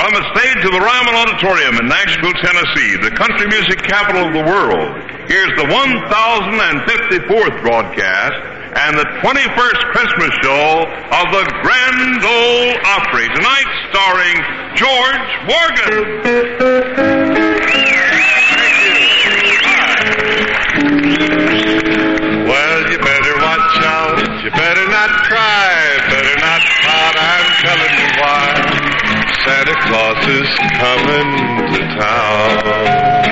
From the stage of the Ryman Auditorium in Nashville, Tennessee, the country music capital of the world, here's the 1054th broadcast and the 21st Christmas show of the Grand Ole Opry, tonight starring George Morgan. Well, you better watch out, you better not cry, better not pout, I'm telling you why. Santa Claus is coming to town.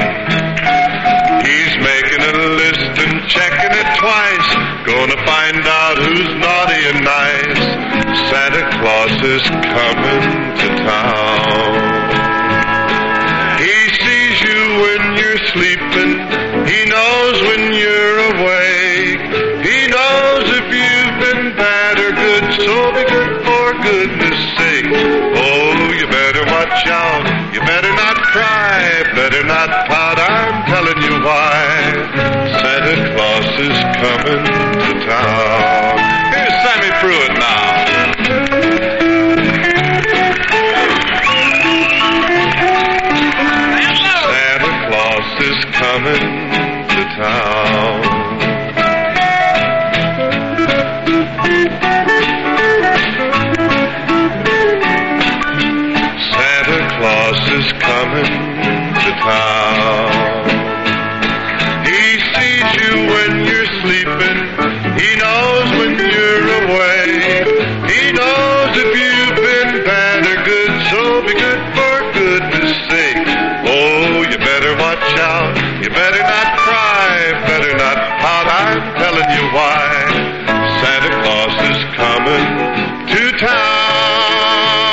He's making a list and checking it twice, gonna find out who's naughty and nice. Santa Claus is coming to town. He sees you when you're sleeping, he knows when you're awake. He knows if you've been bad or good, so be good for goodness sake. Oh, you better watch out, you better not cry, better not pout, I'm telling you why. Santa Claus is coming to town. Here's Sammy Pruitt now. Santa Claus is coming to town. Is coming to town. He sees you when you're sleeping, he knows when you're awake. He knows if you've been bad or good, so be good for goodness sake. Oh, you better watch out, you better not cry, better not pout, I'm telling you why. Santa Claus is coming to town.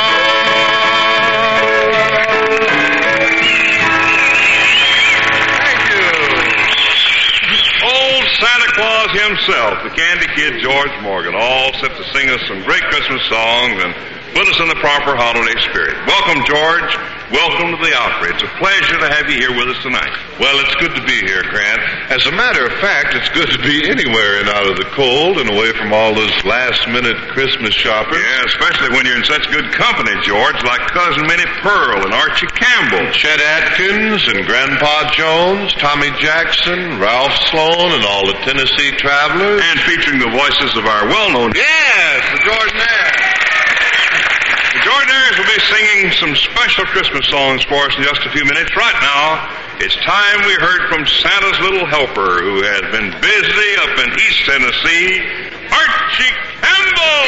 Santa Claus himself, the Candy Kid George Morgan, all set to sing us some great Christmas songs and put us in the proper holiday spirit. Welcome, George. Welcome to the Opry. It's a pleasure to have you here with us tonight. Well, it's good to be here, Grant. As a matter of fact, it's good to be anywhere and out of the cold and away from all those last-minute Christmas shoppers. Yeah, especially when you're in such good company, George, like Cousin Minnie Pearl and Archie Campbell. Chet Atkins and Grandpa Jones, Tommy Jackson, Ralph Sloan, and all the Tennessee Travelers. And featuring the voices of our well-known... Yes, the Jordanaires. The Jordanaires will be singing some special Christmas songs for us in just a few minutes. Right now, it's time we heard from Santa's little helper, who has been busy up in East Tennessee, Archie Campbell.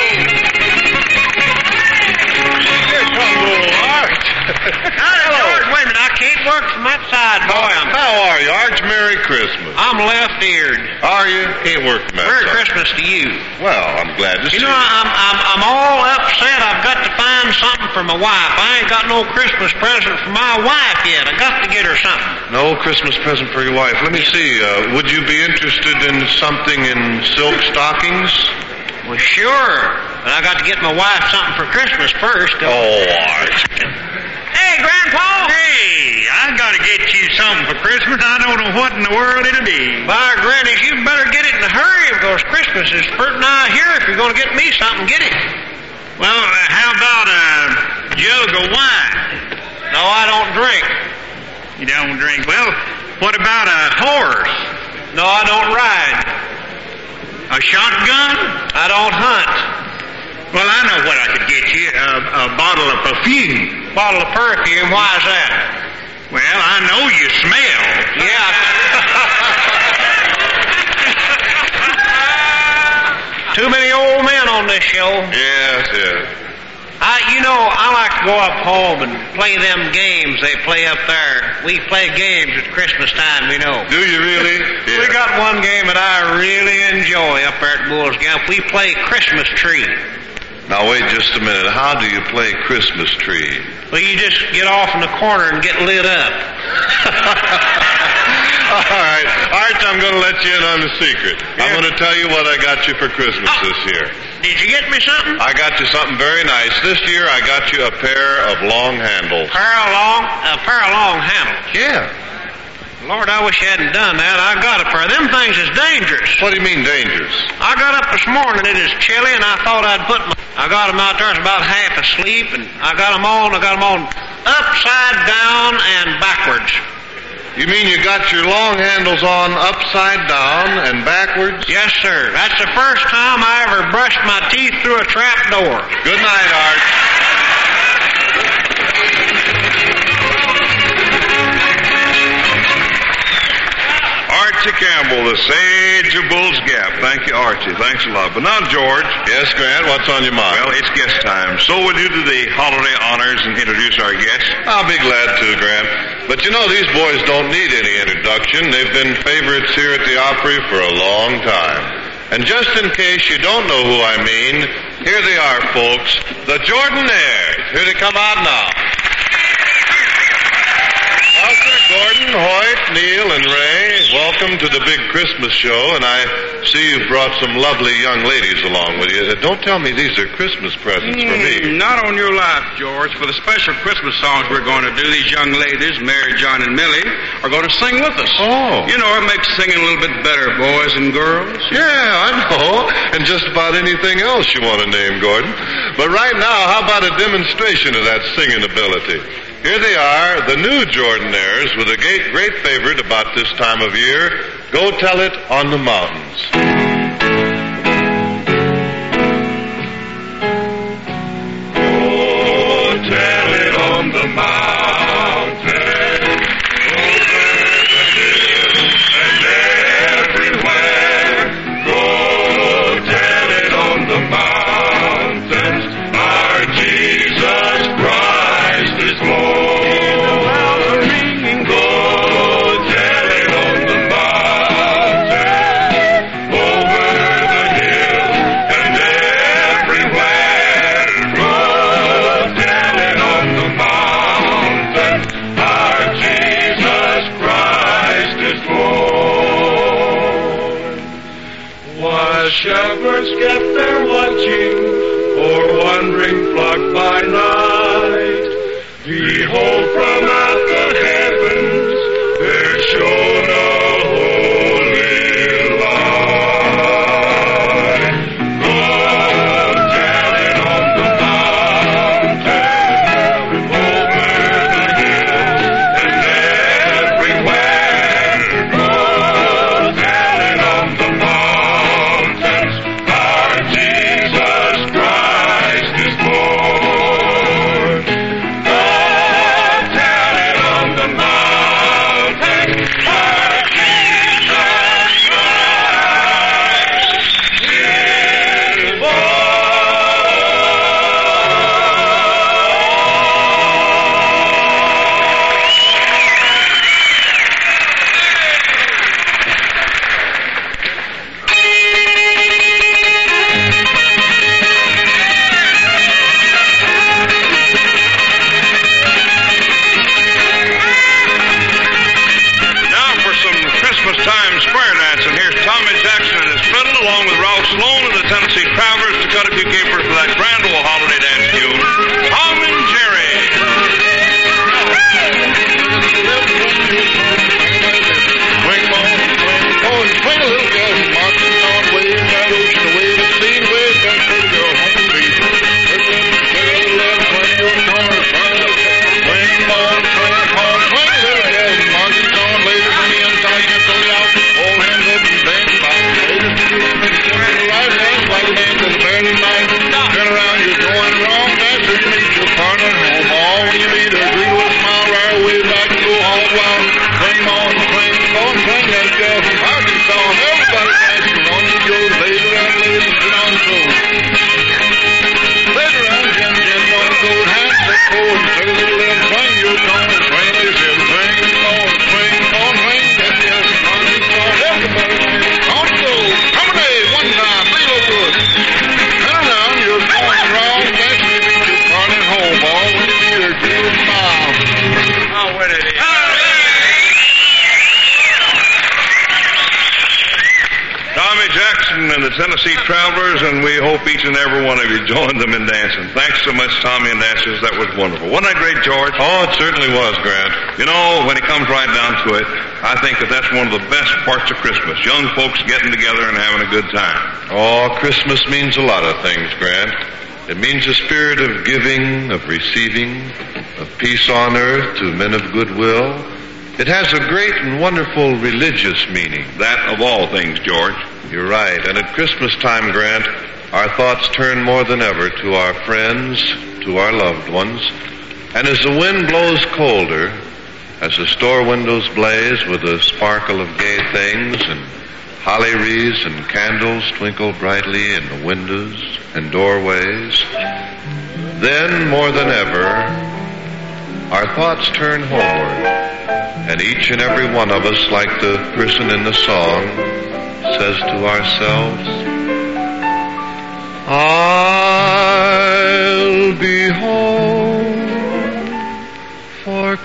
Here comes little Arch. Hello. George, wait a minute. I can't work from that side, boy. How are you, Arch? Merry Christmas. I'm left-eared. Are you? Can't work from that Merry side. Christmas to you. Well, I'm glad to see You know, I'm all upset. I've got to find something for my wife. I ain't got no Christmas present for my wife yet. I got to get her something. No Christmas present for your wife. Let me see. Would you be interested in something in silk stockings? Well, sure. But I got to get my wife something for Christmas first. Oh, Arch. Hey, Grandpa. Hey, I gotta get you something for Christmas. I don't know what in the world it'll be. By Granny, you better get it in a hurry because Christmas is pretty nigh here. If you're going to get me something, get it. Well, how about a jug of wine? No, I don't drink. You don't drink? Well, what about a horse? No, I don't ride. A shotgun? I don't hunt. Well, I know what I could get you. A bottle of perfume. Bottle of perfume? Why is that? Well, I know you smell. Yeah. Too many old men on this show. Yes, yes. I like to go up home and play them games they play up there. We play games at Christmas time, you know. Do you really? Yeah. We got one game that I really enjoy up there at Bull's Gap. We play Christmas Tree. Now, wait just a minute. How do you play Christmas Tree? Well, you just get off in the corner and get lit up. All right. Arch, I'm going to let you in on the secret. Yeah. I'm going to tell you what I got you for Christmas this year. Did you get me something? I got you something very nice. This year I got you a pair of long handles. A pair of long handles? Yeah. Lord, I wish you hadn't done that. I got a pair. Them things is dangerous. What do you mean dangerous? I got up this morning, it is chilly, and I thought I'd put I got them out there, I was about half asleep, and I got them on upside down and backwards. You mean you got your long handles on upside down and backwards? Yes, sir. That's the first time I ever brushed my teeth through a trap door. Good night, Art. Archie Campbell, the sage of Bull's Gap. Thank you, Archie. Thanks a lot. But now, George. Yes, Grant, what's on your mind? Well, it's guest time. So will you do the holiday honors and introduce our guests? I'll be glad to, Grant. But you know, these boys don't need any introduction. They've been favorites here at the Opry for a long time. And just in case you don't know who I mean, here they are, folks. The Jordanaires. Here they come out now. Walter, Gordon, Hoyt, Neil, and Ray, welcome to the big Christmas show, and I see you've brought some lovely young ladies along with you. Don't tell me these are Christmas presents for me. Not on your life, George. For the special Christmas songs we're going to do, these young ladies, Mary, John, and Millie, are going to sing with us. Oh. You know, it makes singing a little bit better, boys and girls. Yeah, I know. And just about anything else you want to name, Gordon. But right now, how about a demonstration of that singing ability? Here they are, the new Jordanaires, with a great favorite about this time of year, Go Tell It on the Mountains. Go tell it on the mountains, over the hills and everywhere. Go tell it on the mountains, our Jesus Christ is born. Shepherds kept their watching for wandering flock by night. Behold, from out the heavens there shone a holy light. Go tell it on the mountain, over the hills and everywhere. Go tell it on the mountain. Tennessee Travelers, and we hope each and every one of you joined them in dancing. Thanks so much, Tommy and Ashes. That was wonderful. Wasn't that great, George? Oh, it certainly was, Grant. You know, when it comes right down to it, I think that's one of the best parts of Christmas. Young folks getting together and having a good time. Oh, Christmas means a lot of things, Grant. It means a spirit of giving, of receiving, of peace on earth to men of goodwill. It has a great and wonderful religious meaning. That of all things, George. You're right. And at Christmas time, Grant, our thoughts turn more than ever to our friends, to our loved ones. And as the wind blows colder, as the store windows blaze with a sparkle of gay things, and holly wreaths and candles twinkle brightly in the windows and doorways, then more than ever, our thoughts turn homeward, and each and every one of us, like the person in the song, says to ourselves, I'll be home for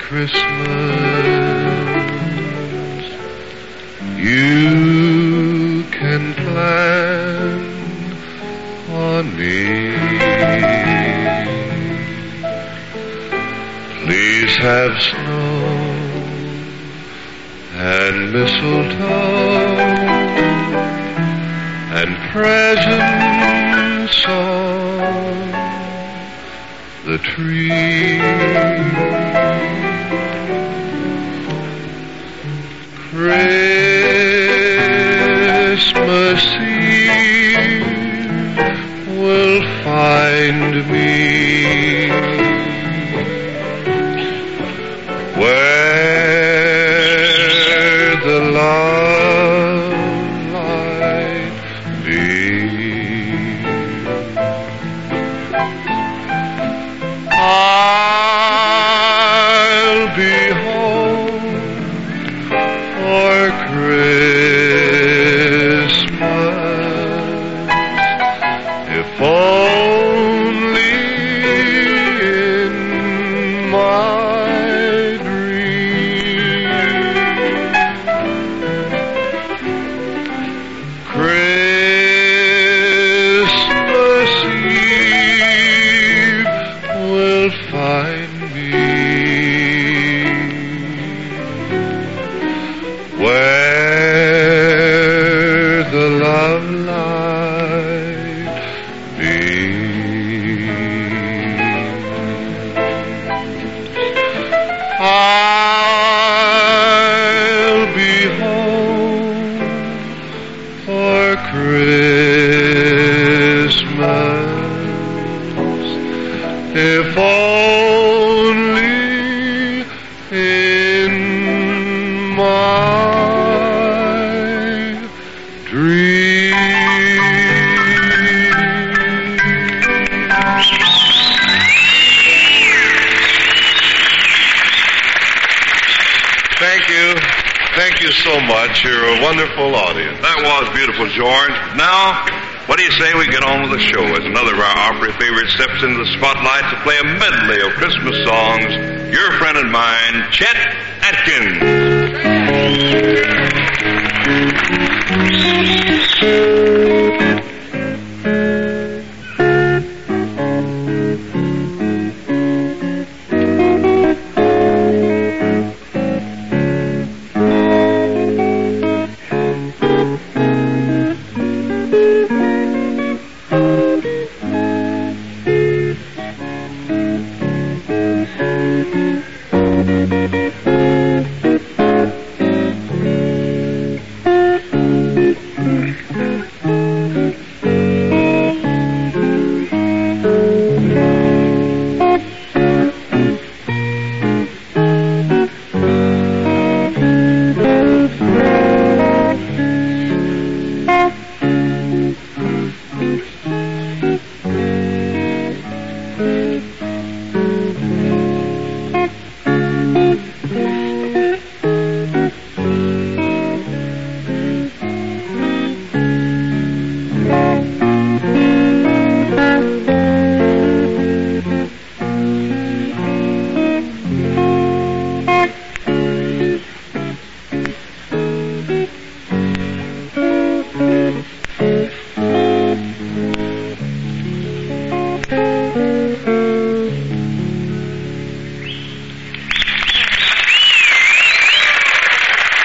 Christmas. You can plan on me. Please have snow and mistletoe and presents on the tree. Christmas Eve will find me where the love light beams. I'll be home for Christmas, if only in my dream. Christmas Eve will find me where the love light beams. I'll be home for Christmas, if only in my dreams. Thank you. Thank you so much. You're a wonderful audience. That was beautiful, George. Now, what do you say we get on with the show as another of our Opry favorites steps into the spotlight to play a medley of Christmas songs? Your friend and mine, Chet Atkins.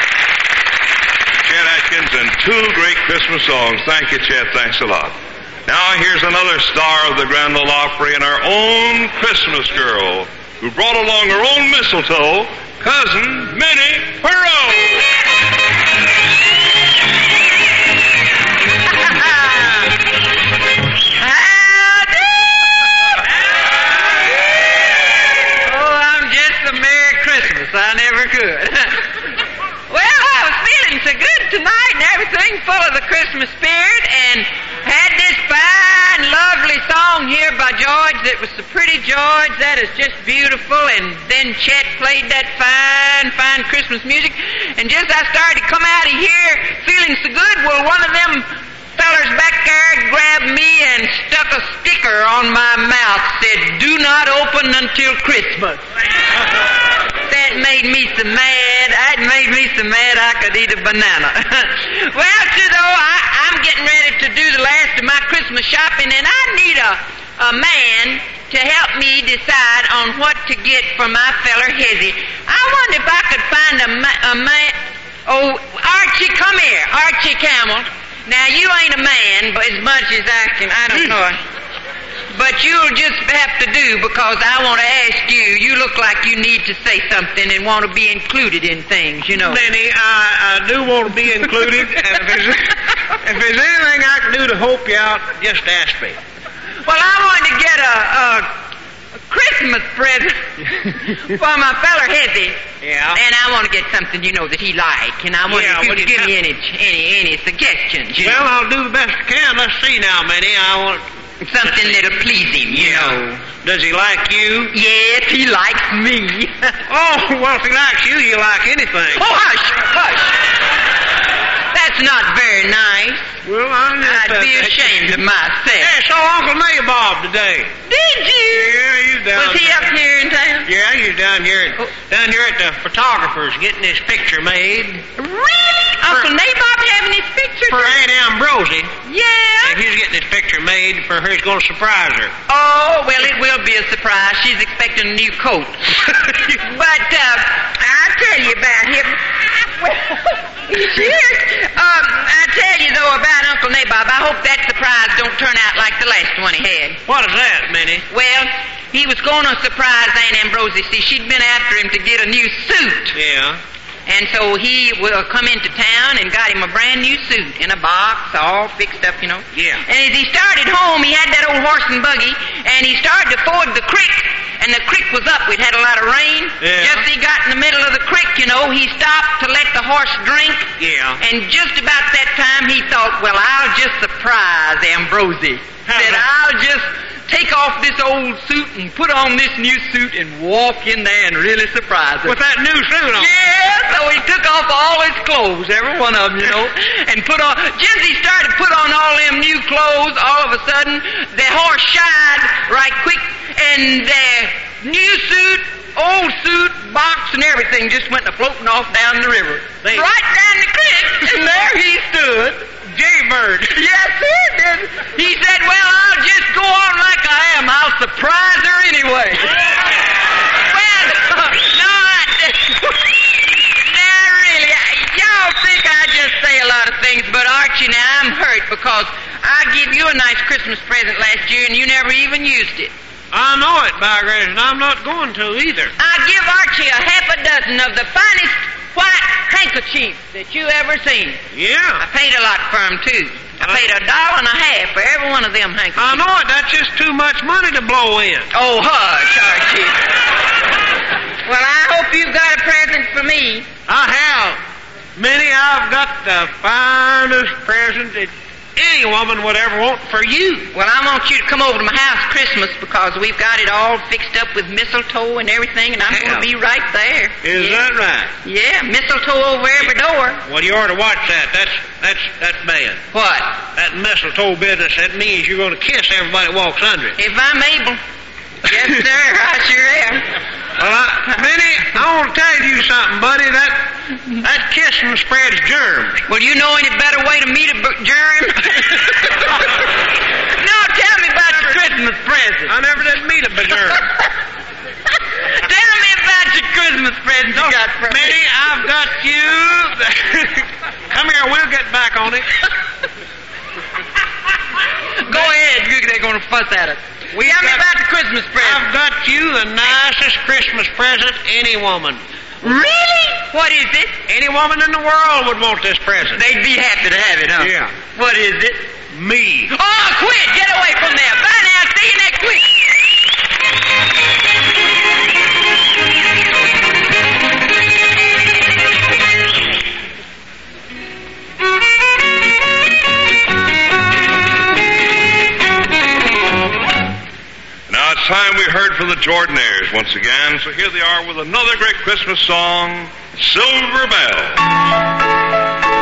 Two great Christmas songs. Thank you, Chet. Thanks a lot. Now here's another star of the Grand Ole Opry and our own Christmas girl, who brought along her own mistletoe, Cousin Minnie Pearl. I never could. Well, I was feeling so good tonight and everything, full of the Christmas spirit, and had this fine, lovely song here by George that was so pretty, George. That is just beautiful. And then Chet played that fine, fine Christmas music. And just as I started to come out of here feeling so good, well, one of them fellers back there grabbed me and stuck a sticker on my mouth, said, "Do not open until Christmas." That made me so mad. That made me so mad I could eat a banana. Well, though, I'm getting ready to do the last of my Christmas shopping, and I need a man to help me decide on what to get for my feller Hezzy. I wonder if I could find a man. Oh, Archie, come here. Archie Camel. Now, you ain't a man, but as much as I don't know. But you'll just have to do, because I want to ask you. You look like you need to say something and want to be included in things, you know. Benny, I do want to be included, and if there's anything I can do to help you out, just ask me. Well, I wanted to get a Christmas present for my feller Hezzy. Yeah. And I want to get something, you know, that he like. And I wonder if you could give me any suggestions. Well, I'll do the best I can. Let's see now, Benny. I want something that'll please him, you know. Does he like you? Yes, he likes me. Oh, well, if he likes you, you like anything. Oh, hush, hush. That's not very nice. Well, I'd be ashamed of myself. Hey, saw Uncle Nabob today. Did you? Yeah, he's down. Was he up here in town? Yeah, he's down here at the photographer's getting his picture made. Really? Uncle Nabob having his picture for Aunt Ambrosie. Yeah. And he's getting his picture made for her. He's going to surprise her. Oh, well, it will be a surprise. She's expecting a new coat. But I'll tell you about him. Well, he's here. I tell you, though, about Uncle Nabob, I hope that surprise don't turn out like the last one he had. What is that, Minnie? Well, he was going to surprise Aunt Ambrosie. See, she'd been after him to get a new suit. Yeah. And so he will come into town and got him a brand new suit in a box, all fixed up, you know. Yeah. And as he started home, he had that old horse and buggy, and he started to ford the creek, and the creek was up. We'd had a lot of rain. Yeah. Just as he got in the middle of the creek, you know, he stopped to let the horse drink. Yeah. And just about that time, he thought, well, I'll just surprise Ambrosie. Said, I'll just take off this old suit and put on this new suit and walk in there and really surprise her. With that new suit on? Yeah, so he took off all his clothes, every one of them, you know, and put on, just as he started to put on all them new clothes, all of a sudden, the horse shied right quick, and the new suit, old suit, box, and everything just went floating off down the river. Right down the creek, and there he stood. Jaybird. Yes, he did. He said, well, I'll just go on like I am. I'll surprise her anyway. Well, now really, y'all think I just say a lot of things, but Archie, now I'm hurt because I gave you a nice Christmas present last year and you never even used it. I know it, by grace, and I'm not going to either. I give Archie a half a dozen of the finest white handkerchiefs that you ever seen. Yeah. I paid a lot for them, too. I paid $1.50 for every one of them handkerchiefs. I know it. That's just too much money to blow in. Oh, hush, Archie. Well, I hope you've got a present for me. I have. Minnie, I've got the finest present that any woman would ever want for you. Well, I want you to come over to my house Christmas because we've got it all fixed up with mistletoe and everything, and I'm going to be right there. Is that right? Yeah, mistletoe over every door. Well, you ought to watch that. That's bad. What? That mistletoe business, that means you're going to kiss everybody that walks under it. If I'm able. Yes, sir, I sure am. Well, Minnie, I want to tell you something, buddy. That kissing spreads germs. Well, you know any better way to meet a germ? No, tell me about your Christmas present. I never did meet a germ. Tell me about your Christmas present you got for me. Minnie, I've got you. Come here, we'll get back on it. Go ahead. They're going to fuss at us. Tell me about the Christmas present. I've got you the nicest Christmas present any woman. Really? What is it? Any woman in the world would want this present. They'd be happy to have it, huh? Yeah. What is it? Me. Oh, quit! Get away from there. Bye now. See you next week. Now it's time we heard from the Jordanaires once again, so here they are with another great Christmas song, Silver Bell.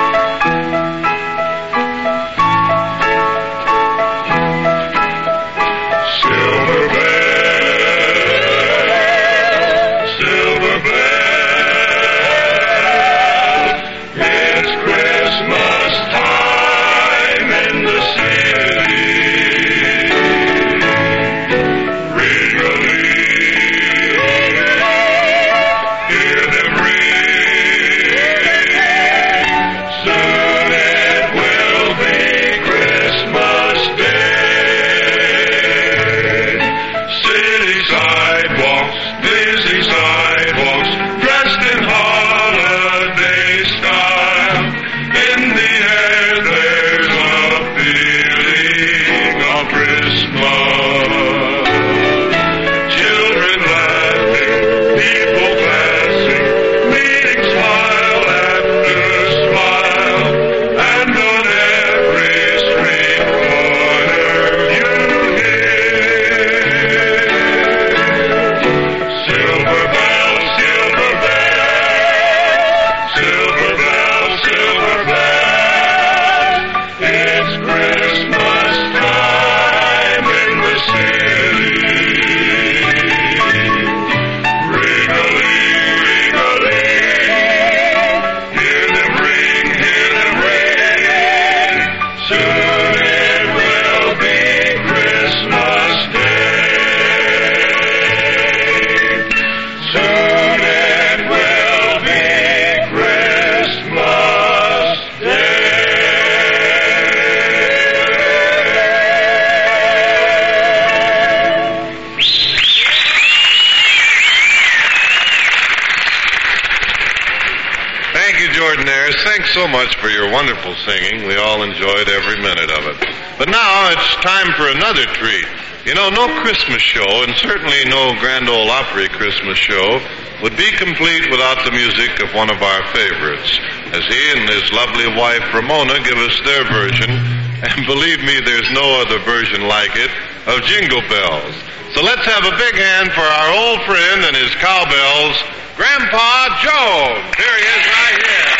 Thanks so much for your wonderful singing. We all enjoyed every minute of it. But now it's time for another treat. You know, no Christmas show, and certainly no Grand Ole Opry Christmas show, would be complete without the music of one of our favorites, as he and his lovely wife Ramona give us their version, and believe me, there's no other version like it, of Jingle Bells. So let's have a big hand for our old friend and his cowbells, Grandpa Joe. Here he is right here.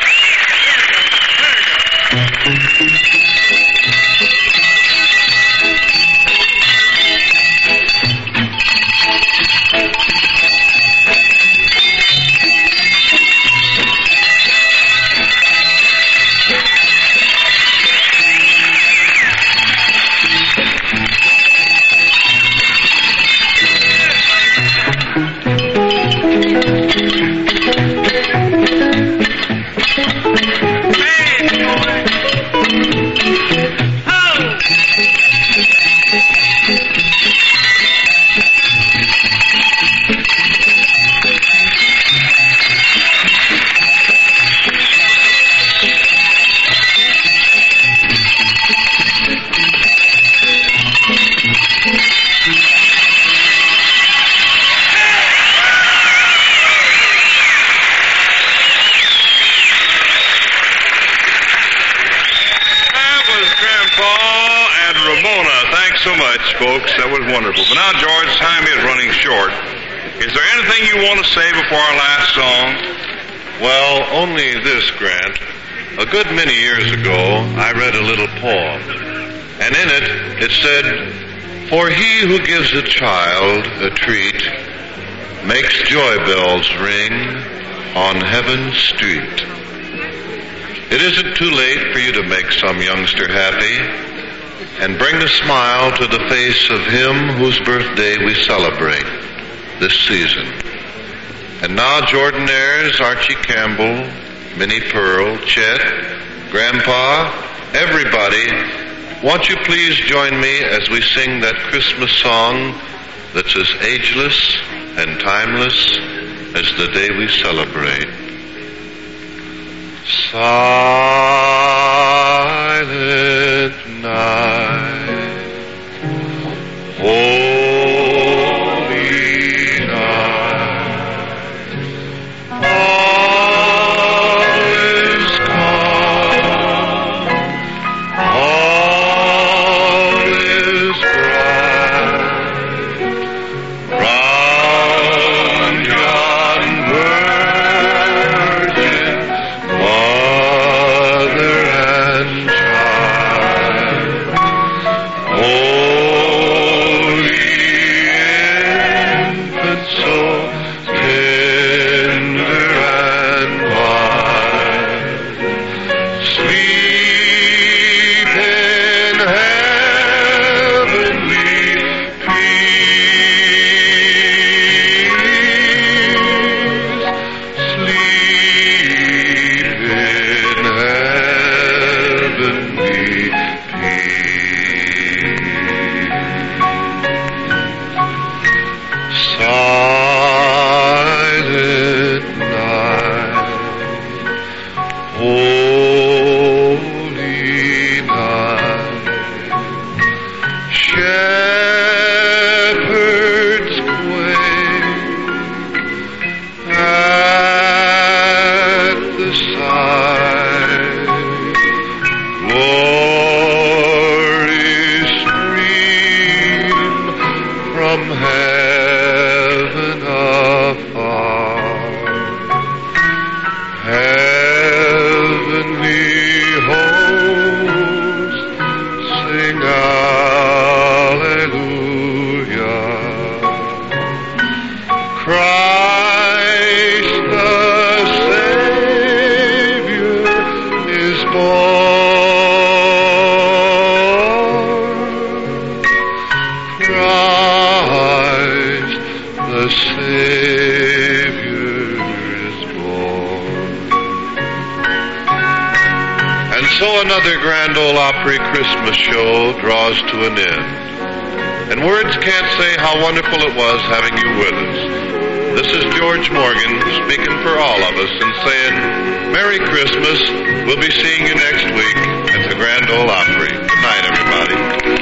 Folks, that was wonderful. But now, George, time is running short. Is there anything you want to say before our last song? Well, only this, Grant. A good many years ago, I read a little poem, and in it said, "For he who gives a child a treat makes joy bells ring on heaven's street." It isn't too late for you to make some youngster happy and bring a smile to the face of him whose birthday we celebrate this season. And now, Jordanaires, Archie Campbell, Minnie Pearl, Chet, Grandpa, everybody, Won't you please join me as we sing that Christmas song that's as ageless and timeless as the day we celebrate? Silent night, holy night, all is calm, all is bright, round yon virgin mother and child, holy infant, so tender and mild, sleep in heavenly peace, sleep in heavenly peace. Silent night, holy night, shepherds quake at the sight, glory stream from heaven afar, heavenly hosts sing Alleluia. Christ the Savior is born. Christ the Savior is born. And so another Grand Ole Opry Christmas show draws to an end. And words can't say how wonderful it was having you with us. This is George Morgan speaking for all of us and saying, Merry Christmas. We'll be seeing you next week at the Grand Ole Opry. Good night, everybody.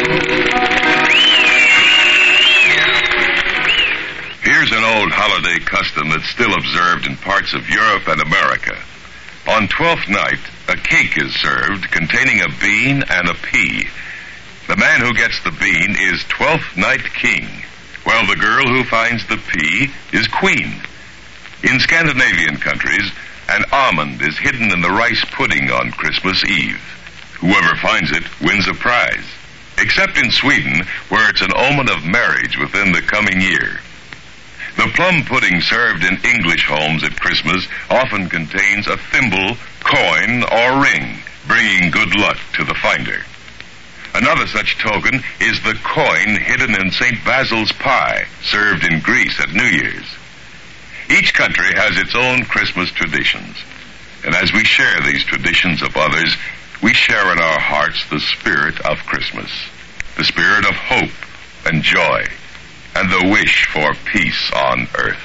Here's an old holiday custom that's still observed in parts of Europe and America. On Twelfth Night, a cake is served containing a bean and a pea. The man who gets the bean is Twelfth Night King, while the girl who finds the pea is Queen. In Scandinavian countries, an almond is hidden in the rice pudding on Christmas Eve. Whoever finds it wins a prize, except in Sweden, where it's an omen of marriage within the coming year. The plum pudding served in English homes at Christmas often contains a thimble, coin, or ring, bringing good luck to the finder. Another such token is the coin hidden in St. Basil's pie, served in Greece at New Year's. Each country has its own Christmas traditions, and as we share these traditions of others, we share in our hearts the spirit of Christmas, the spirit of hope and joy, and the wish for peace on earth.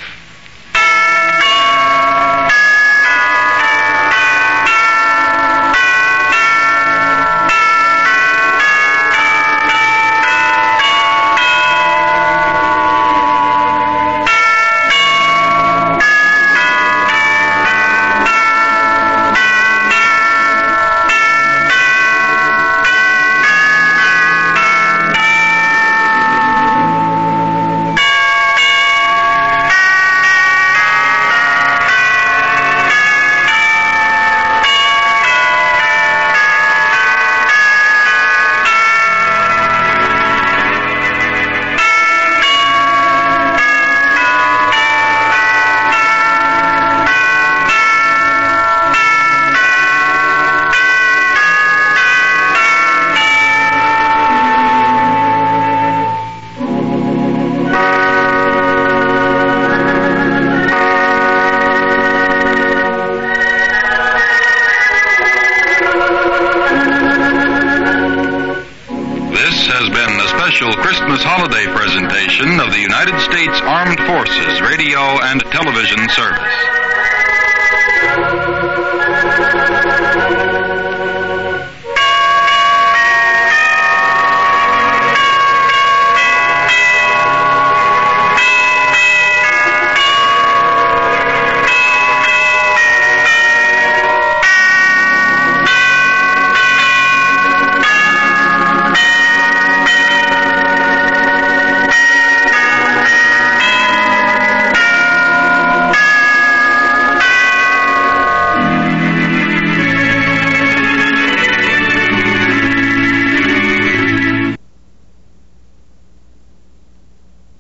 and television service.